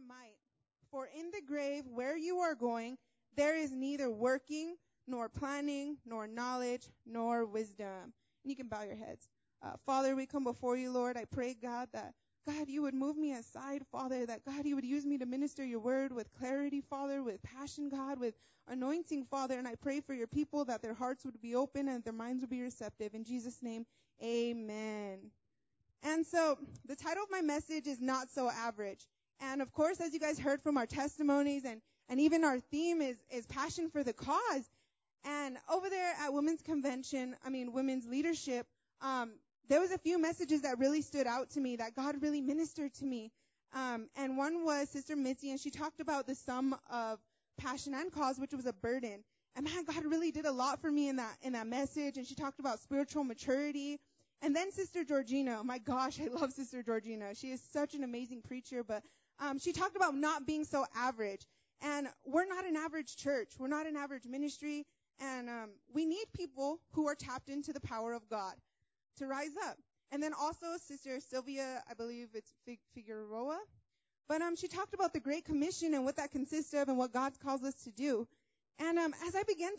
might. For in the grave where you are going, there is neither working, nor planning, nor knowledge, nor wisdom. And you can bow your heads. Father, we come before you, Lord. I pray, God, that, God, you would move me aside, Father, that, God, you would use me to minister your word with clarity, Father, with passion, God, with anointing, Father. And I pray for your people that their hearts would be open and their minds would be receptive. In Jesus' name, amen. And so the title of my message is Not So Average. And, of course, as you guys heard from our testimonies and even our theme is passion for the cause. And over there at women's leadership, there was a few messages that really stood out to me, that God really ministered to me. And one was Sister Mitzi, and she talked about the sum of passion and cause, which was a burden. And man, God really did a lot for me in that message. And she talked about spiritual maturity. And then Sister Georgina, my gosh, I love Sister Georgina. She is such an amazing preacher, but she talked about not being so average. And we're not an average church. We're not an average ministry. And we need people who are tapped into the power of God to rise up. And then also Sister Sylvia, I believe it's Figueroa. But she talked about the Great Commission and what that consists of and what God calls us to do. And as I began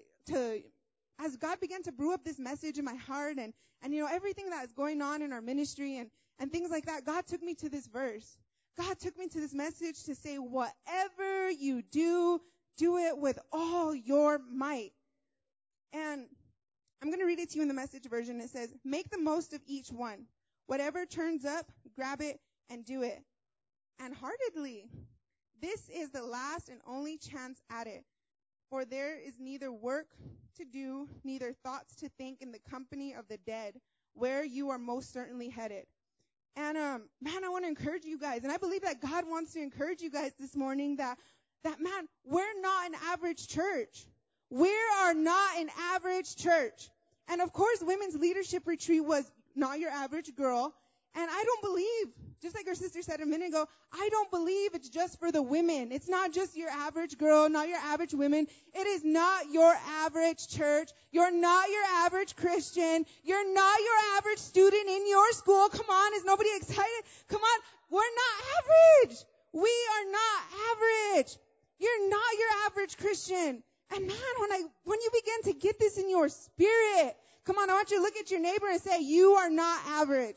as God began to brew up this message in my heart and everything that is going on in our ministry and things like that, God took me to this verse. God took me to this message to say, whatever you do, do it with all your might. And I'm going to read it to you in the Message version. It says, make the most of each one. Whatever turns up, grab it and do it. And heartedly, this is the last and only chance at it. For there is neither work to do, neither thoughts to think in the company of the dead, where you are most certainly headed. And, man, I want to encourage you guys. And I believe that God wants to encourage you guys this morning that, man, we're not an average church. We are not an average church. And, of course, Women's Leadership Retreat was not your average girl. And I don't believe, just like our sister said a minute ago, I don't believe it's just for the women. It's not just your average girl, not your average women. It is not your average church. You're not your average Christian. You're not your average student in your school. Come on, is nobody excited? Come on, we're not average. We are not average. You're not your average Christian. And man, when you begin to get this in your spirit, come on, I want you to look at your neighbor and say, you are not average.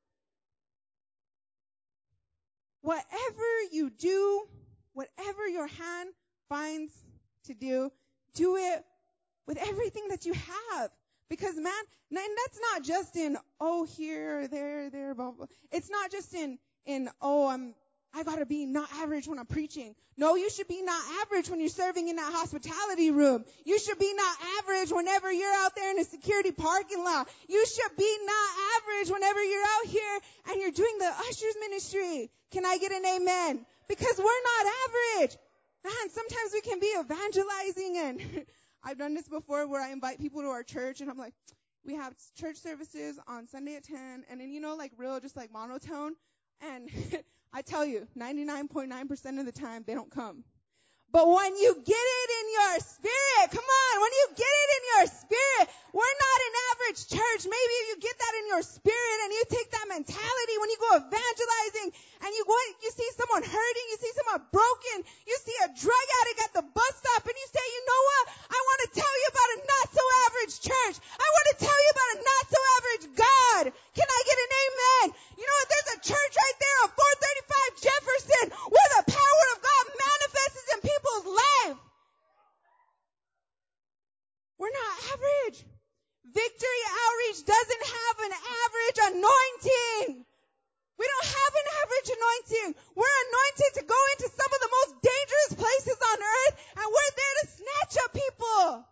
Whatever you do, whatever your hand finds to do, do it with everything that you have. Because man, and that's not just in, here, there, blah, blah. It's not just in, I gotta be not average when I'm preaching. No, you should be not average when you're serving in that hospitality room. You should be not average whenever you're out there in a security parking lot. You should be not average whenever you're out here and you're doing the ushers ministry. Can I get an amen? Because we're not average. Man, sometimes we can be evangelizing, and I've done this before where I invite people to our church and I'm like, we have church services on Sunday at 10, and then real just like monotone. And I tell you, 99.9% of the time, they don't come. But when you get it in your spirit, come on, when you get it in your spirit, we're not an average church. Maybe if you get that in your spirit and you take that mentality when you go evangelizing and you see someone hurting, you see someone broken, you see a drug addict at the bus stop and you say, you know what? I want to tell you about a not so average church. I want to tell you about a not so average God. Can I get an amen? You know what? There's a church right there on 435 Jefferson where the power of God manifests in people's life. We're not average. Victory Outreach doesn't have an average anointing. We don't have an average anointing. We're anointed to go into some of the most dangerous places on earth, and we're there to snatch up people.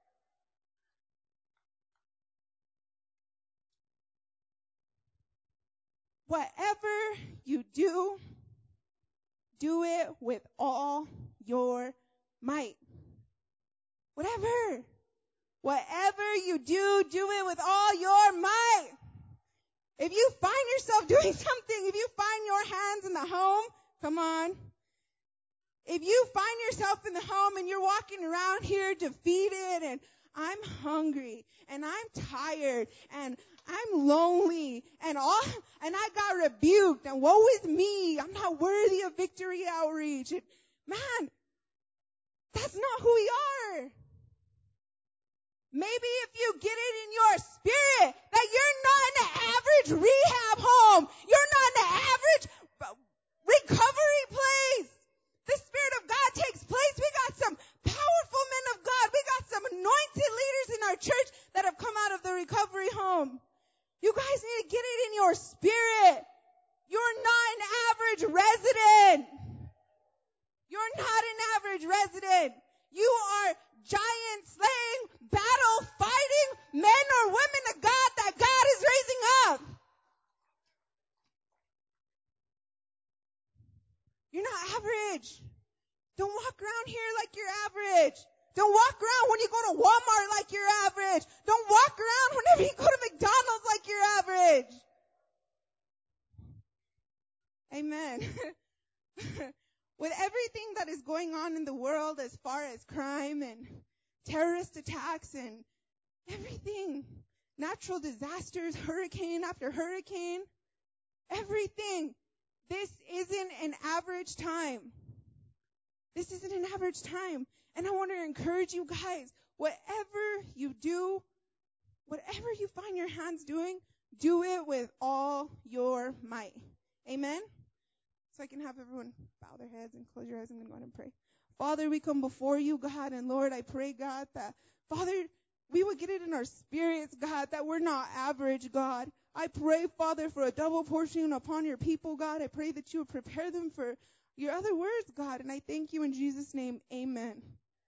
Whatever you do, do it with all your might. Whatever you do, do it with all your might. If you find yourself doing something, if you find your hands in the home, come on. If you find yourself in the home and you're walking around here defeated and I'm hungry and I'm tired and I'm lonely and I got rebuked and woe is me. I'm not worthy of Victory Outreach. And man, that's not who we are. Maybe if you get it in your spirit that you're not in an average rehab home, you're not in an average recovery place. The Spirit of God takes place. We got some powerful men of God. We got some anointed leaders in our church that have come out of the recovery home. You guys need to get it in your spirit. You're not an average resident. You're not an average resident. You are giant slaying, battle fighting men or women of God that God is raising up. You're not average. Don't walk around here like you're average. Don't walk around when you go to Walmart like you're average. Don't walk around whenever you go to McDonald's like you're average. Amen. With everything that is going on in the world as far as crime and terrorist attacks and everything, natural disasters, hurricane after hurricane, everything, this isn't an average time. This isn't an average time. And I want to encourage you guys, whatever you do, whatever you find your hands doing, do it with all your might. Amen? So I can have everyone bow their heads and close your eyes. I'm going to go ahead and pray. Father, we come before you, God, and Lord, I pray, God, that, Father, we would get it in our spirits, God, that we're not average, God. I pray, Father, for a double portion upon your people, God. I pray that you would prepare them for your other words, God, and I thank you in Jesus' name. Amen.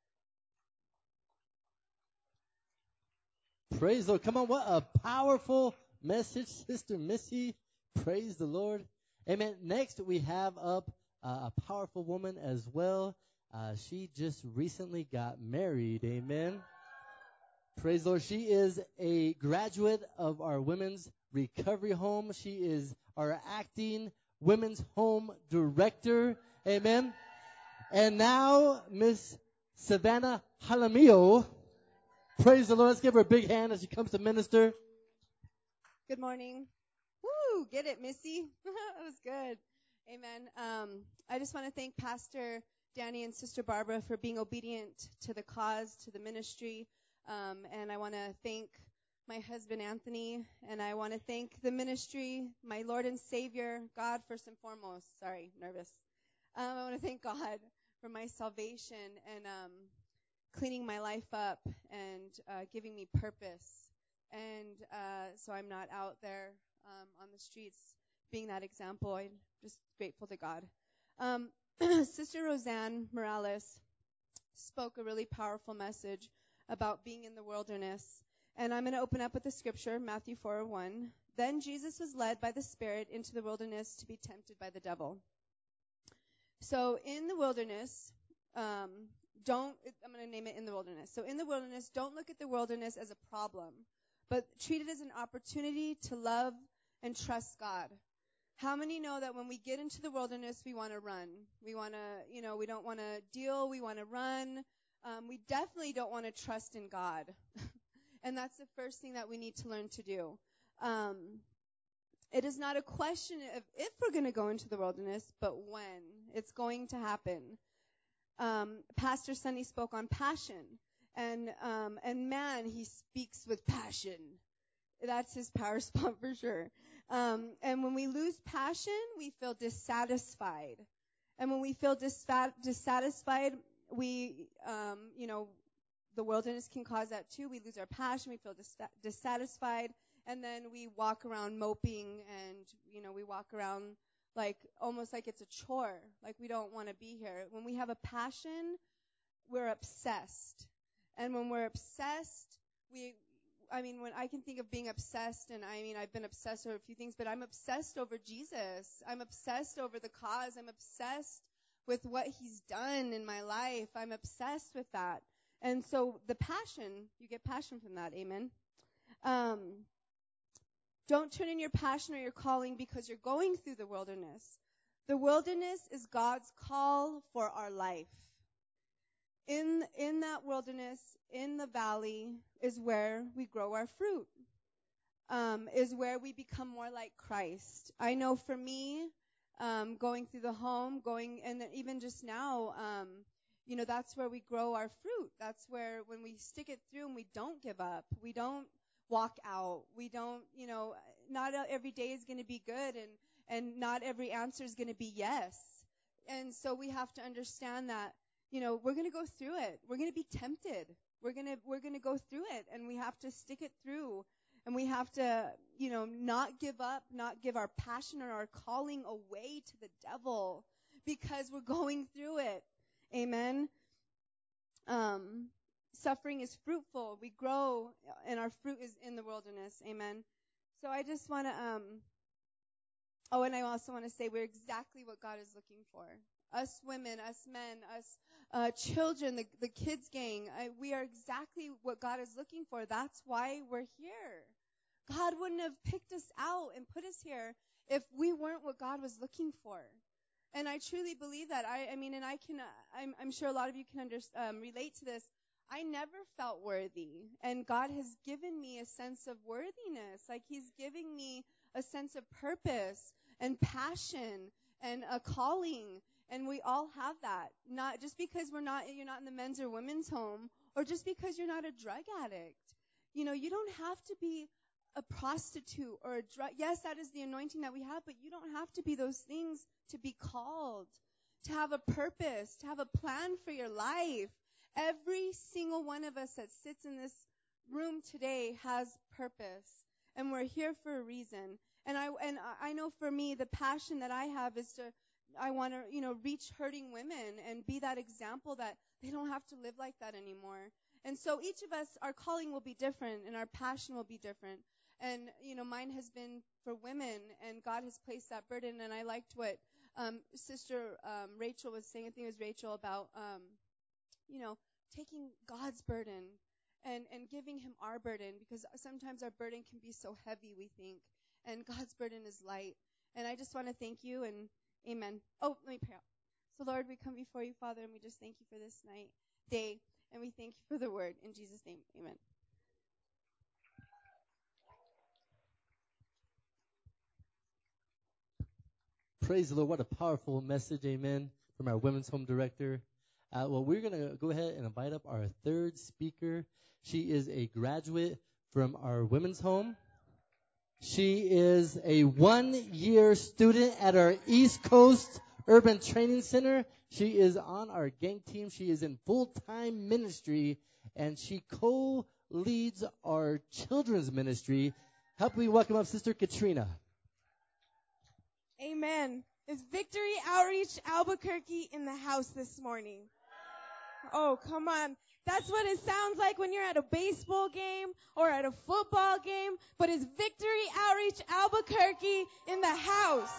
Praise the Lord. Come on, what a powerful message, Sister Missy. Praise the Lord. Amen. Next, we have up a powerful woman as well. She just recently got married. Amen. Praise the Lord. She is a graduate of our women's recovery home. She is our acting women's home director. Amen. And now, Miss Savannah Jaramillo. Praise the Lord. Let's give her a big hand as she comes to minister. Good morning. Woo, get it, Missy. That was good. Amen. I just want to thank Pastor Danny and Sister Barbara for being obedient to the cause, to the ministry. And I want to thank my husband, Anthony, and I want to thank the ministry, my Lord and Savior, God first and foremost. Sorry, nervous. I want to thank God for my salvation and cleaning my life up and giving me purpose. And so I'm not out there on the streets being that example. I'm just grateful to God. Sister Roseanne Morales spoke a really powerful message about being in the wilderness. And I'm going to open up with the scripture, Matthew 4:1. Then Jesus was led by the Spirit into the wilderness to be tempted by the devil. So in the wilderness, I'm going to name it in the wilderness. So in the wilderness, don't look at the wilderness as a problem, but treat it as an opportunity to love and trust God. How many know that when we get into the wilderness, we want to run? We want to, we don't want to deal. We want to run. We definitely don't want to trust in God. And that's the first thing that we need to learn to do. It is not a question of if we're going to go into the wilderness, but when. It's going to happen. Pastor Sunny spoke on passion. And man, he speaks with passion. That's his power spot for sure. And when we lose passion, we feel dissatisfied. And when we feel dissatisfied, we, the wilderness can cause that too. We lose our passion. We feel dissatisfied. And then we walk around moping and, we walk around almost like it's a chore. Like we don't want to be here. When we have a passion, we're obsessed. And when we're obsessed, when I can think of being obsessed, and I've been obsessed over a few things, but I'm obsessed over Jesus. I'm obsessed over the cause. I'm obsessed with what he's done in my life. I'm obsessed with that. And so the passion, you get passion from that. Amen. Don't turn in your passion or your calling because you're going through the wilderness. The wilderness is God's call for our life. In that wilderness, in the valley, is where we grow our fruit. is where we become more like Christ. I know for me, going through the home, and then even just now, that's where we grow our fruit. That's where when we stick it through and we don't give up, we don't walk out, we don't, not every day is going to be good, and not every answer is going to be yes. And so we have to understand that, we're going to go through it. We're going to be tempted. We're going to go through it, and we have to stick it through. And we have to, not give up, not give our passion or our calling away to the devil because we're going through it. Amen. Suffering is fruitful. We grow, and our fruit is in the wilderness. Amen. So I just want to, and I also want to say we're exactly what God is looking for. Us women, us men, us children, the kids gang, we are exactly what God is looking for. That's why we're here. God wouldn't have picked us out and put us here if we weren't what God was looking for. And I truly believe that. I'm sure a lot of you can relate to this. I never felt worthy, and God has given me a sense of worthiness. Like He's giving me a sense of purpose and passion and a calling, and we all have that. Not just because you're not in the men's or women's home, or just because you're not a drug addict. You don't have to be a prostitute or a drug. Yes, that is the anointing that we have, but you don't have to be those things to be called, to have a purpose, to have a plan for your life. Every single one of us that sits in this room today has purpose, and we're here for a reason. And I know for me, the passion that I have is I want to, reach hurting women and be that example that they don't have to live like that anymore. And so each of us, our calling will be different, and our passion will be different. And, mine has been for women, and God has placed that burden. And I liked what Sister Rachel was saying. I think it was Rachel about, taking God's burden and giving Him our burden, because sometimes our burden can be so heavy, we think, and God's burden is light. And I just want to thank you, and amen. Oh, let me pray out. So, Lord, we come before you, Father, and we just thank you for this day, and we thank you for the word. In Jesus' name, amen. Praise the Lord. What a powerful message, amen, from our women's home director. We're going to go ahead and invite up our third speaker. She is a graduate from our women's home. She is a 1-year student at our East Coast Urban Training Center. She is on our gang team. She is in full-time ministry, and she co-leads our children's ministry. Help me welcome up Sister Katrina. Amen. Is Victory Outreach Albuquerque in the house this morning? Oh, come on. That's what it sounds like when you're at a baseball game or at a football game. But it's Victory Outreach Albuquerque in the house.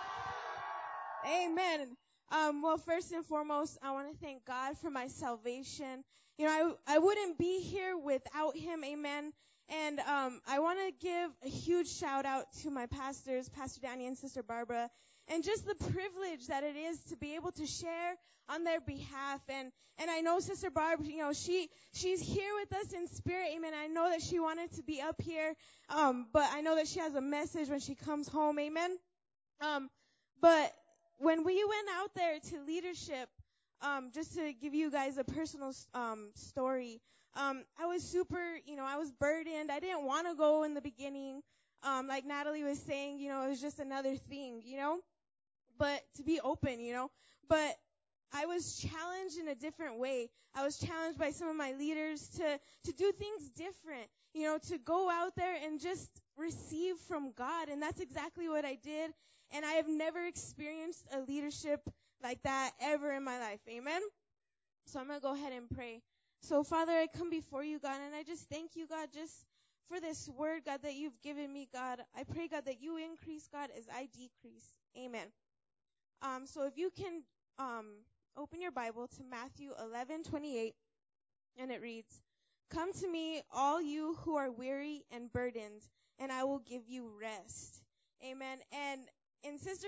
Amen. First and foremost, I want to thank God for my salvation. I wouldn't be here without Him. Amen. And I want to give a huge shout out to my pastors, Pastor Danny and Sister Barbara, and just the privilege that it is to be able to share on their behalf. And I know Sister Barb, she's here with us in spirit. Amen. I know that she wanted to be up here, but I know that she has a message when she comes home. Amen. But when we went out there to leadership, just to give you guys a personal story, I was super, I was burdened. I didn't want to go in the beginning. Like Natalie was saying, it was just another thing, but to be open, but I was challenged in a different way. I was challenged by some of my leaders to do things different, to go out there and just receive from God. And that's exactly what I did. And I have never experienced a leadership like that ever in my life. Amen. So I'm going to go ahead and pray. So, Father, I come before you, God, and I just thank you, God, just for this word, God, that you've given me, God. I pray, God, that you increase, God, as I decrease. Amen. So if you can open your Bible to Matthew 11:28, and it reads, "Come to me, all you who are weary and burdened, and I will give you rest." Amen. And in Sister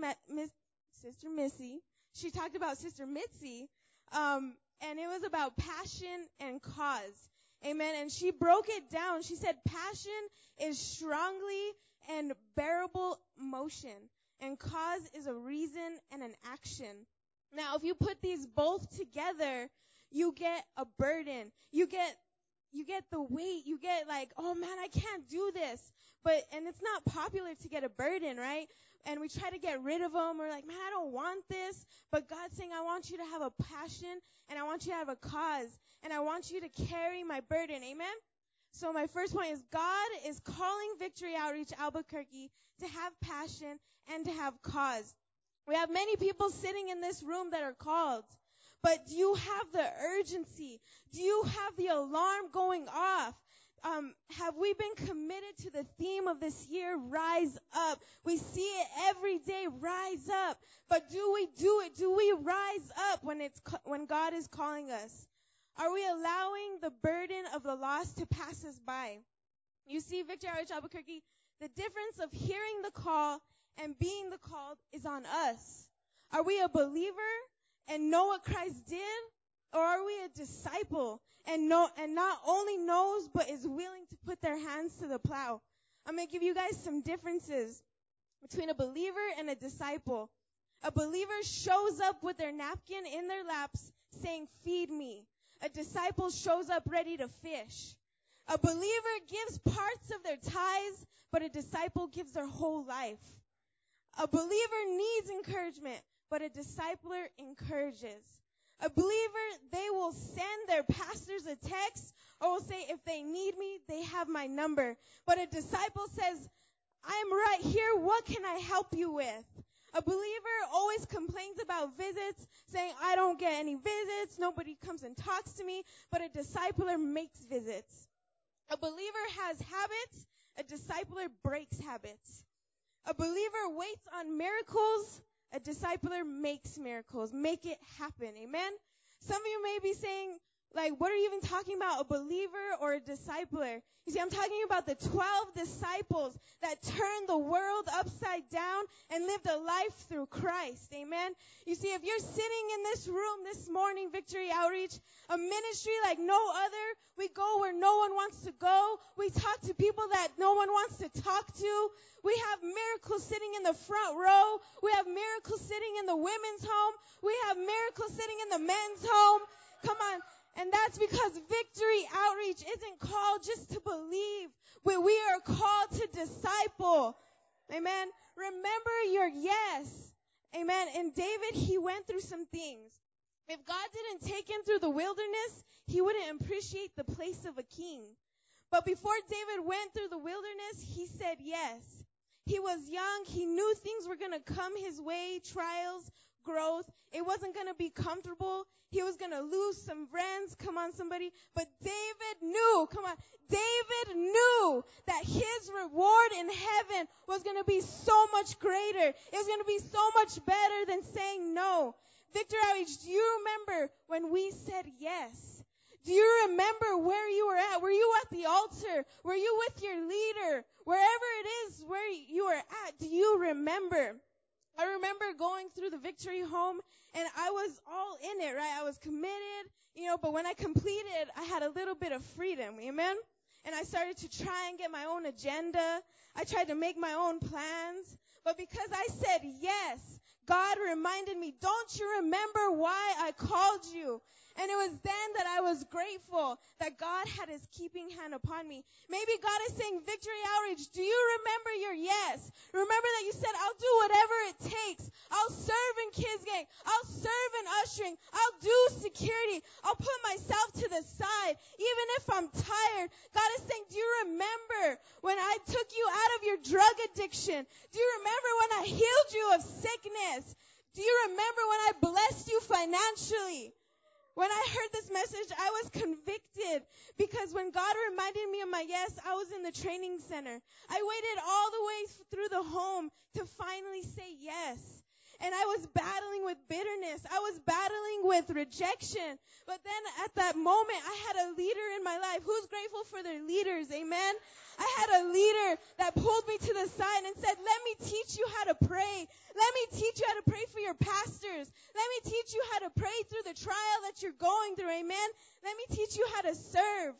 Missy, she talked about Sister Mitzi, and it was about passion and cause. Amen. And she broke it down. She said passion is strongly and bearable motion, and cause is a reason and an action. Now, if you put these both together, you get a burden. You get the weight. You get like, oh man, I can't do this. And it's not popular to get a burden, right? And we try to get rid of them. We're like, man, I don't want this. But God's saying, I want you to have a passion, and I want you to have a cause, and I want you to carry my burden. Amen? So my first point is God is calling Victory Outreach Albuquerque to have passion and to have cause. We have many people sitting in this room that are called. But do you have the urgency? Do you have the alarm going off? Have we been committed to the theme of this year, rise up? We see it every day, rise up. But do we do it? Do we rise up when God is calling us? Are we allowing the burden of the lost to pass us by? You see, Victory Outreach Albuquerque, the difference of hearing the call and being the called is on us. Are we a believer and know what Christ did? Or are we a disciple and not only knows but is willing to put their hands to the plow? I'm going to give you guys some differences between a believer and a disciple. A believer shows up with their napkin in their laps saying, feed me. A disciple shows up ready to fish. A believer gives parts of their tithes, but a disciple gives their whole life. A believer needs encouragement, but a discipler encourages. A believer, they will send their pastors a text or will say, if they need me, they have my number. But a disciple says, I'm right here. What can I help you with? A believer always complains about visits, saying, I don't get any visits. Nobody comes and talks to me. But a discipler makes visits. A believer has habits. A discipler breaks habits. A believer waits on miracles. A discipler makes miracles. Make it happen. Amen? Some of you may be saying, like, what are you even talking about, a believer or a discipler? You see, I'm talking about the 12 disciples that turned the world upside down and lived a life through Christ. Amen? You see, if you're sitting in this room this morning, Victory Outreach, a ministry like no other, we go where no one wants to go. We talk to people that no one wants to talk to. We have miracles sitting in the front row. We have miracles sitting in the women's home. We have miracles sitting in the men's home. Come on. And that's because Victory Outreach isn't called just to believe, but we are called to disciple. Amen. Remember your yes. Amen. And David, he went through some things. If God didn't take him through the wilderness, he wouldn't appreciate the place of a king. But before David went through the wilderness, he said yes. He was young. He knew things were going to come his way, trials, growth. It wasn't going to be comfortable. He was going to lose some friends. Come on, somebody. But David knew, David knew that his reward in heaven was going to be so much greater. It was going to be so much better than saying no. Victory Outreach, do you remember when we said yes? Do you remember where you were at? Were you at the altar? Were you with your leader? Wherever it is where you are at, do you remember? I remember going through the Victory Home, and I was all in it, right? I was committed, but when I completed, I had a little bit of freedom, amen? And I started to try and get my own agenda. I tried to make my own plans. But because I said yes, God reminded me, don't you remember why I called you? And it was then that I was grateful that God had his keeping hand upon me. Maybe God is saying, Victory Outreach, do you remember your yes? Remember that you said, I'll do whatever it takes. I'll serve in Kids Gang. I'll serve in ushering. I'll do security. I'll put myself to the side, even if I'm tired. God is saying, do you remember when I took you out of your drug addiction? Do you remember when I healed you of sickness? Do you remember when I blessed you financially? When I heard this message, I was convicted because when God reminded me of my yes, I was in the training center. I waited all the way through the home to finally say yes. And I was battling with bitterness. I was battling with rejection. But then at that moment, I had a leader in my life. Who's grateful for their leaders? Amen? I had a leader that pulled me to the side and said, let me teach you how to pray. Let me teach you how to pray for your pastors. Let me teach you how to pray through the trial that you're going through. Amen? Let me teach you how to serve.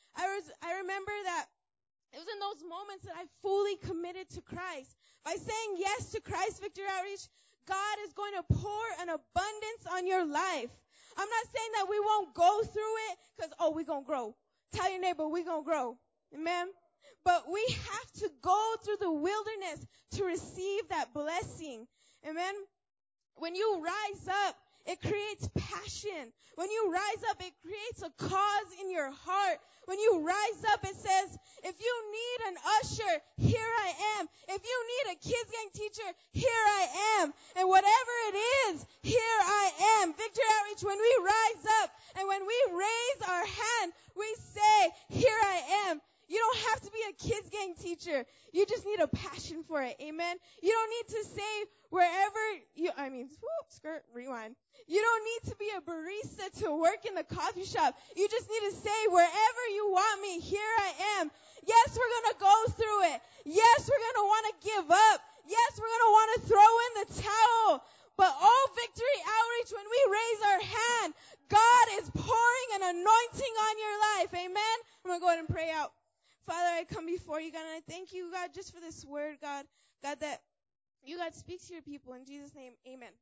I remember that it was in those moments that I fully committed to Christ. By saying yes to Christ Victory Outreach, God is going to pour an abundance on your life. I'm not saying that we won't go through it because, we're going to grow. Tell your neighbor, we're going to grow. Amen? But we have to go through the wilderness to receive that blessing. Amen? When you rise up, it creates passion. When you rise up, it creates a cause in your heart. When you rise up, it says, if you need an usher, here I am. If you need a kids gang teacher, here I am. And whatever it is, here I am. Victory Outreach, when we rise up and when we raise our hand, we say, here I am. You don't have to be a kids gang teacher. You just need a passion for it. Amen. You don't need to say wherever rewind. You don't need to be a barista to work in the coffee shop. You just need to say wherever you want me, here I am. Yes, we're going to go through it. Yes, we're going to want to give up. Yes, we're going to want to throw in the towel. But Victory Outreach, when we raise our hand, God is pouring an anointing on your life. Amen. I'm going to go ahead and pray out. Father, I come before you, God, and I thank you, God, just for this word, God. God, that you, God, speak to your people. In Jesus' name, amen.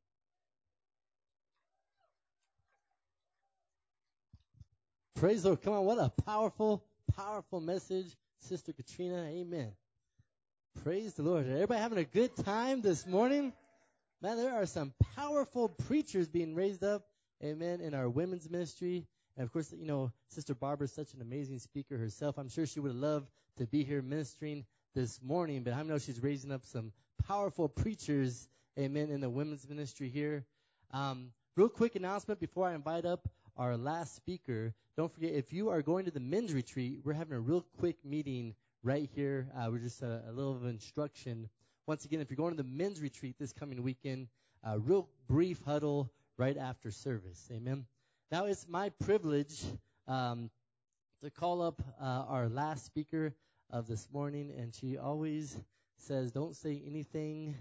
Praise the Lord. Come on, what a powerful, powerful message, Sister Katrina. Amen. Praise the Lord. Everybody having a good time this morning? Man, there are some powerful preachers being raised up, amen, in our women's ministry. And, of course, Sister Barbara is such an amazing speaker herself. I'm sure she would love to be here ministering this morning, but I know she's raising up some powerful preachers, amen, in the women's ministry here. Real quick announcement before I invite up our last speaker. Don't forget, if you are going to the men's retreat, we're having a real quick meeting right here. We're just a little of instruction. Once again, if you're going to the men's retreat this coming weekend, a real brief huddle right after service. Amen. Now it's my privilege to call up our last speaker of this morning, and she always says, don't say anything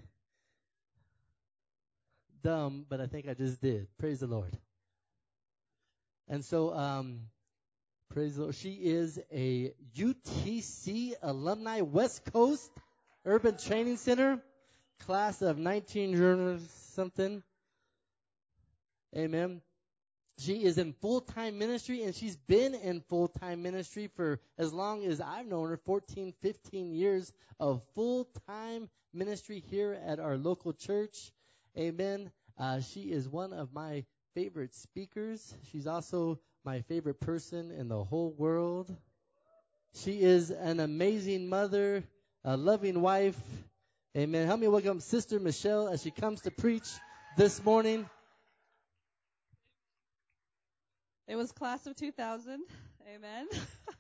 dumb, but I think I just did. Praise the Lord. And so, praise the Lord. She is a UTC alumni, West Coast Urban Training Center, class of 19 something. Amen. She is in full-time ministry, and she's been in full-time ministry for as long as I've known her, 14, 15 years of full-time ministry here at our local church. Amen. She is one of my favorite speakers. She's also my favorite person in the whole world. She is an amazing mother, a loving wife. Amen. Help me welcome Sister Michelle as she comes to preach this morning. It was class of 2000. Amen.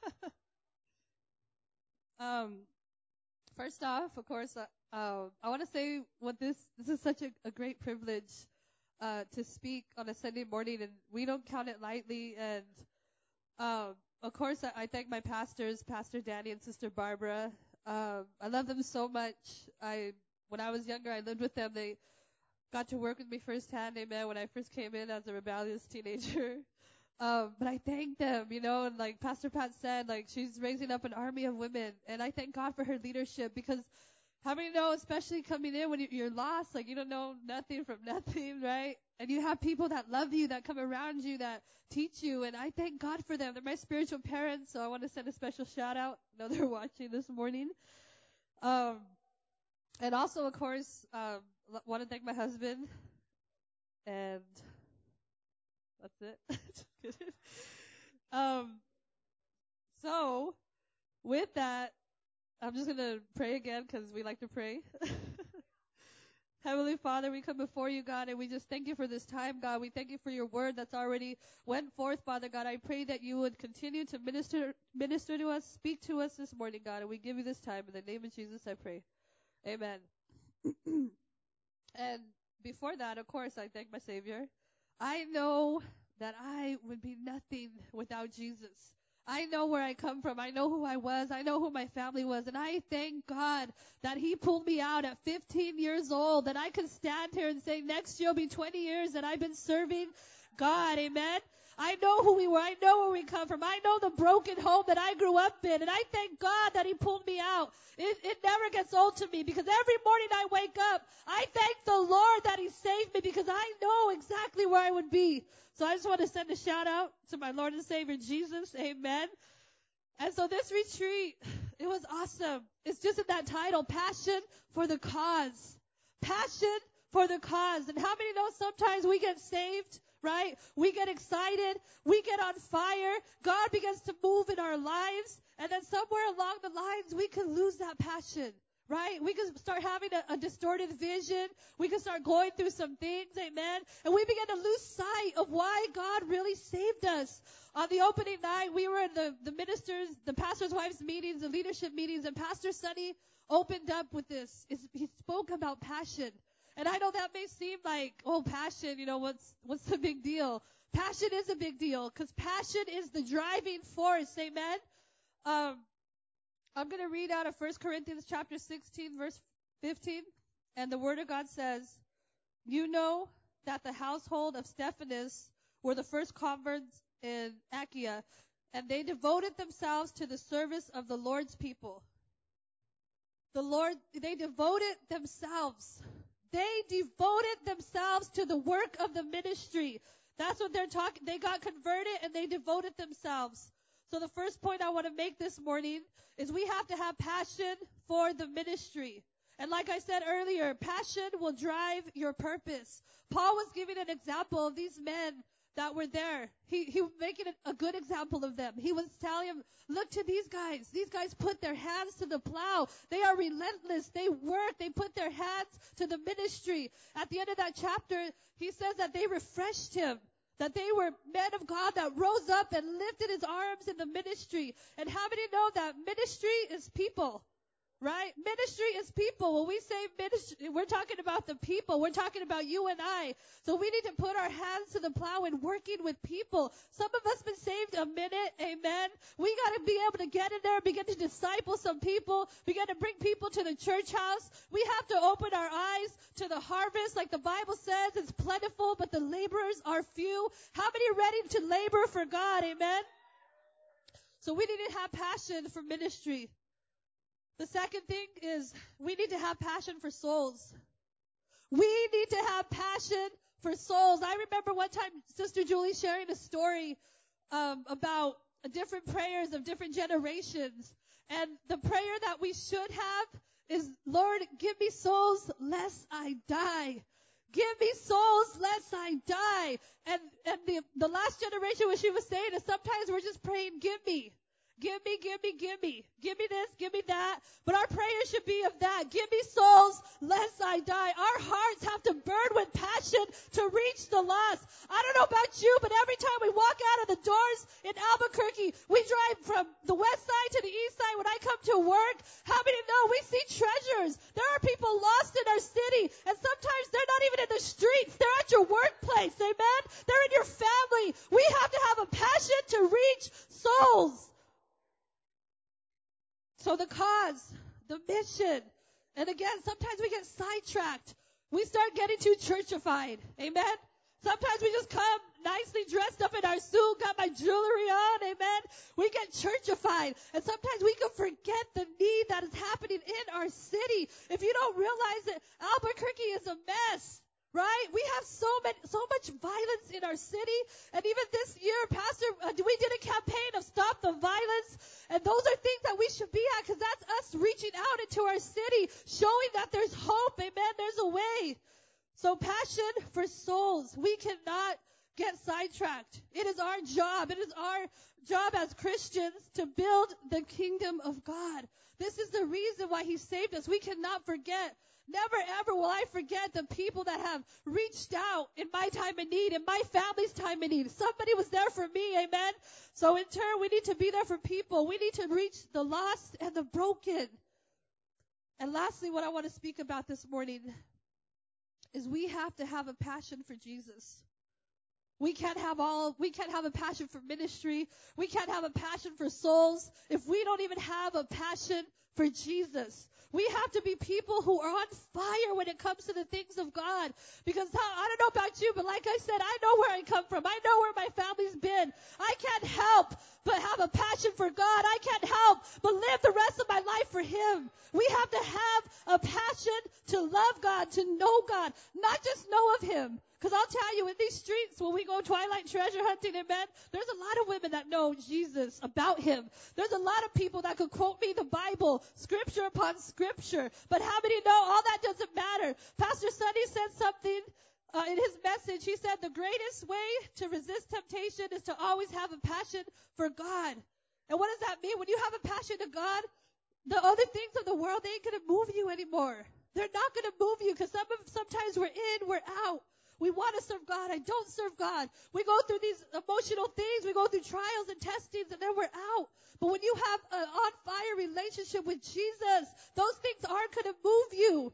First off, of course, I want to say this is such a great privilege to speak on a Sunday morning, and we don't count it lightly. And of course, I thank my pastors, Pastor Danny and Sister Barbara. I love them so much. When I was younger, I lived with them. They got to work with me firsthand, amen, when I first came in as a rebellious teenager. But I thank them, and like Pastor Pat said, like she's raising up an army of women, and I thank God for her leadership, because how many know, especially coming in when you're lost, like you don't know nothing from nothing, right? And you have people that love you, that come around you, that teach you, and I thank God for them. They're my spiritual parents, so I want to send a special shout out. I know they're watching this morning. And also, of course, want to thank my husband, and that's it. Just kidding. So with that, I'm just going to pray again because we like to pray. Heavenly Father, we come before you, God, and we just thank you for this time, God. We thank you for your word that's already went forth, Father God. I pray that you would continue to minister to us, speak to us this morning, God, and we give you this time. In the name of Jesus, I pray. Amen. And before that, of course, I thank my Savior. I know that I would be nothing without Jesus. I know where I come from. I know who I was. I know who my family was. And I thank God that he pulled me out at 15 years old, that I could stand here and say next year will be 20 years that I've been serving God, amen. I know who we were. I know where we come from. I know the broken home that I grew up in. And I thank God that he pulled me out. It never gets old to me because every morning I wake up, I thank the Lord that he saved me because I know exactly where I would be. So I just want to send a shout out to my Lord and Savior Jesus. Amen. And so this retreat, it was awesome. It's just in that title, Passion for the Cause. Passion for the cause. And how many know sometimes we get saved, right? We get excited. We get on fire. God begins to move in our lives. And then somewhere along the lines, we can lose that passion, right? We can start having a distorted vision. We can start going through some things, amen? And we begin to lose sight of why God really saved us. On the opening night, we were in the ministers, the pastors' wives' meetings, the leadership meetings, and Pastor Sonny opened up with this. He spoke about passion. And I know that may seem like, oh, passion, what's the big deal? Passion is a big deal because passion is the driving force, amen? I'm going to read out of 1 Corinthians chapter 16, verse 15. And the Word of God says, you know that the household of Stephanas were the first converts in Achaia, and they devoted themselves to the service of the Lord's people. They devoted themselves. They devoted themselves to the work of the ministry. That's what they're talking. They got converted and they devoted themselves. So the first point I want to make this morning is we have to have passion for the ministry. And like I said earlier, passion will drive your purpose. Paul was giving an example of these men that were there. He was making a good example of them. He was telling them, look to these guys. These guys put their hands to the plow. They are relentless. They work. They put their hands to the ministry. At the end of that chapter, he says that they refreshed him. That they were men of God that rose up and lifted his arms in the ministry. And how many know that ministry is people? Right? Ministry is people. When we say ministry, we're talking about the people. We're talking about you and I. So we need to put our hands to the plow and working with people. Some of us been saved a minute. Amen. We got to be able to get in there, begin to disciple some people, begin to bring people to the church house. We have to open our eyes to the harvest. Like the Bible says, it's plentiful, but the laborers are few. How many are ready to labor for God? Amen. So we need to have passion for ministry. The second thing is we need to have passion for souls. We need to have passion for souls. I remember one time Sister Julie sharing a story about different prayers of different generations. And the prayer that we should have is, Lord, give me souls lest I die. Give me souls lest I die. And the last generation, what she was saying is sometimes we're just praying, give me. Give me, give me, give me. Give me this, give me that. But our prayer should be of that. Give me souls, lest I die. Our hearts have to burn with passion to reach the lost. I don't know about you, but every time we walk out of the doors in Albuquerque, we drive from the west side to the east side. When I come to work, how many know we see treasures? There are people lost in our city, and sometimes they're not even in the streets. They're at your workplace, amen? They're in your family. We have to have a passion to reach souls. So the cause, the mission, and again, sometimes we get sidetracked. We start getting too churchified. Amen? Sometimes we just come nicely dressed up in our suit, got my jewelry on. Amen? We get churchified. And sometimes we can forget the need that is happening in our city. If you don't realize it, Albuquerque is a mess. Right? We have so much violence in our city. And even this year, Pastor, we did a campaign of Stop the Violence. And those are things that we should be at because that's us reaching out into our city, showing that there's hope. Amen. There's a way. So passion for souls. We cannot get sidetracked. It is our job. It is our job as Christians to build the kingdom of God. This is the reason why he saved us. We cannot forget. Never ever will I forget the people that have reached out in my time of need, in my family's time of need. Somebody was there for me, amen? So in turn, we need to be there for people. We need to reach the lost and the broken. And lastly, what I want to speak about this morning is we have to have a passion for Jesus. We can't have a passion for ministry. We can't have a passion for souls if we don't even have a passion for Jesus. We have to be people who are on fire when it comes to the things of God. Because I don't know about you, but like I said, I know where I come from. I know where my family's been. I can't help but have a passion for God. I can't help but live the rest of my life for Him. We have to have a passion to love God, to know God, not just know of Him. Because I'll tell you, in these streets, when we go twilight treasure hunting, amen, there's a lot of women that know Jesus, about Him. There's a lot of people that could quote me the Bible, scripture upon scripture. But how many know all that doesn't matter? Pastor Sonny said something in his message. He said the greatest way to resist temptation is to always have a passion for God. And what does that mean? When you have a passion to God, the other things of the world, they ain't going to move you anymore. They're not going to move you because sometimes we're in, we're out. We want to serve God. I don't serve God. We go through these emotional things. We go through trials and testings, and then we're out. But when you have an on-fire relationship with Jesus, those things aren't going to move you.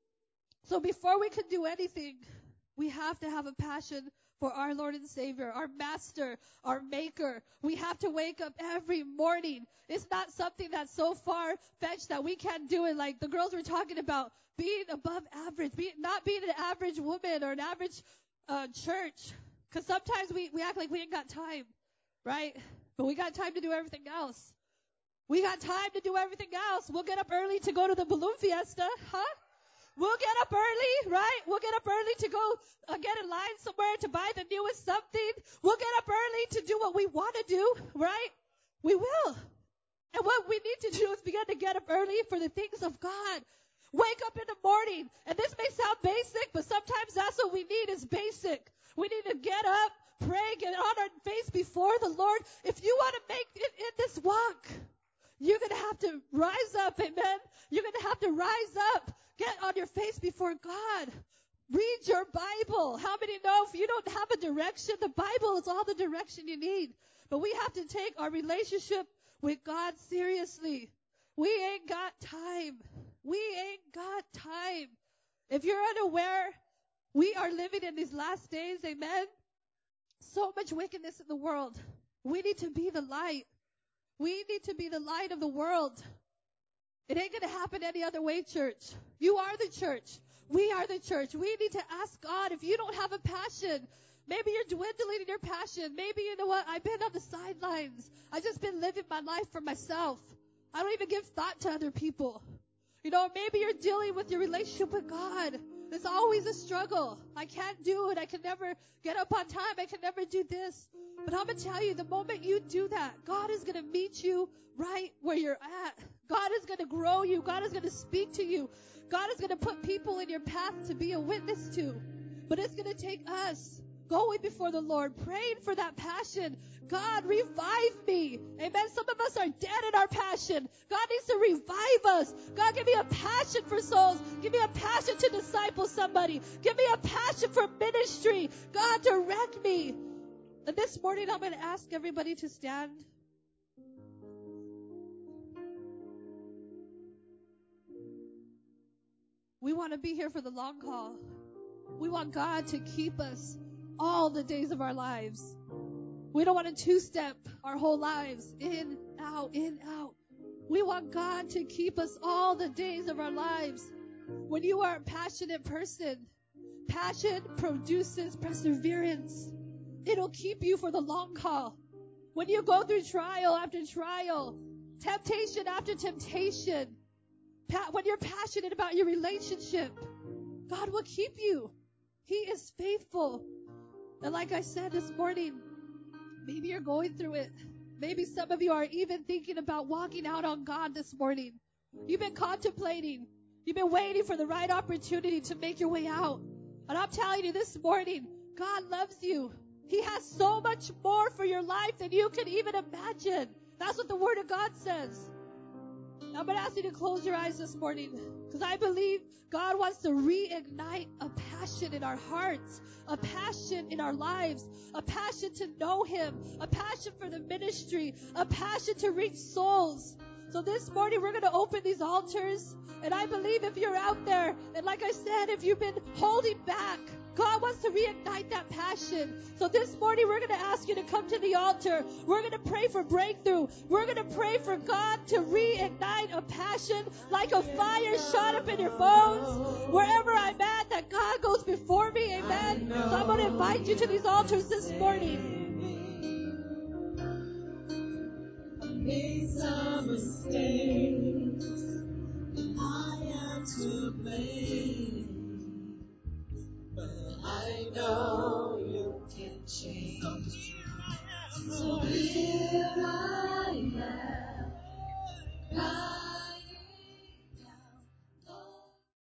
So before we can do anything, we have to have a passion for our Lord and Savior, our Master, our Maker. We have to wake up every morning. It's not something that's so far-fetched that we can't do it. Like the girls were talking about being above average, not being an average woman or an average church. Because sometimes we act like we ain't got time, right? But we got time to do everything else. We got time to do everything else. We'll get up early to go to the balloon fiesta, huh? We'll get up early, right? We'll get up early to go get in line somewhere to buy the newest something. We'll get up early to do what we want to do, right? We will. And what we need to do is begin to get up early for the things of God. Wake up in the morning. And this may sound basic, but sometimes that's what we need is basic. We need to get up, pray, get on our face before the Lord. If you want to make it in this walk, you're going to have to rise up, amen? You're going to have to rise up. Get on your face before God. Read your Bible. How many know if you don't have a direction, the Bible is all the direction you need. But we have to take our relationship with God seriously. We ain't got time. We ain't got time. If you're unaware, we are living in these last days, amen? So much wickedness in the world. We need to be the light. We need to be the light of the world. It ain't going to happen any other way, church. You are the church. We are the church. We need to ask God if you don't have a passion. Maybe you're dwindling in your passion. Maybe, you know what, I've been on the sidelines. I've just been living my life for myself. I don't even give thought to other people. You know, maybe you're dealing with your relationship with God. It's always a struggle. I can't do it. I can never get up on time. I can never do this. But I'm going to tell you, the moment you do that, God is going to meet you right where you're at. God is going to grow you. God is going to speak to you. God is going to put people in your path to be a witness to. But it's going to take us going before the Lord, praying for that passion. God, revive me. Amen. Some of us are dead in our passion. God needs to revive us. God, give me a passion for souls. Give me a passion to disciple somebody. Give me a passion for ministry. God, direct me. And this morning, I'm going to ask everybody to stand. We want to be here for the long haul. We want God to keep us all the days of our lives. We don't want to two-step our whole lives. In, out, in, out. We want God to keep us all the days of our lives. When you are a passionate person, passion produces perseverance. It'll keep you for the long haul. When you go through trial after trial, temptation after temptation, when you're passionate about your relationship, God will keep you. He is faithful. And like I said this morning, maybe you're going through it. Maybe some of you are even thinking about walking out on God this morning. You've been contemplating. You've been waiting for the right opportunity to make your way out. And I'm telling you this morning, God loves you. He has so much more for your life than you can even imagine. That's what the Word of God says. I'm going to ask you to close your eyes this morning because I believe God wants to reignite a passion in our hearts, a passion in our lives, a passion to know Him, a passion for the ministry, a passion to reach souls. So this morning we're going to open these altars, and I believe if you're out there, and like I said, if you've been holding back, God wants to reignite that passion. So this morning we're going to ask you to come to the altar. We're going to pray for breakthrough. We're going to pray for God to reignite a passion like a fire shot up in your bones. Wherever I'm at, that God goes before me. Amen. So I'm going to invite you to these altars this morning. I made some mistakes, and I am to blame, but I know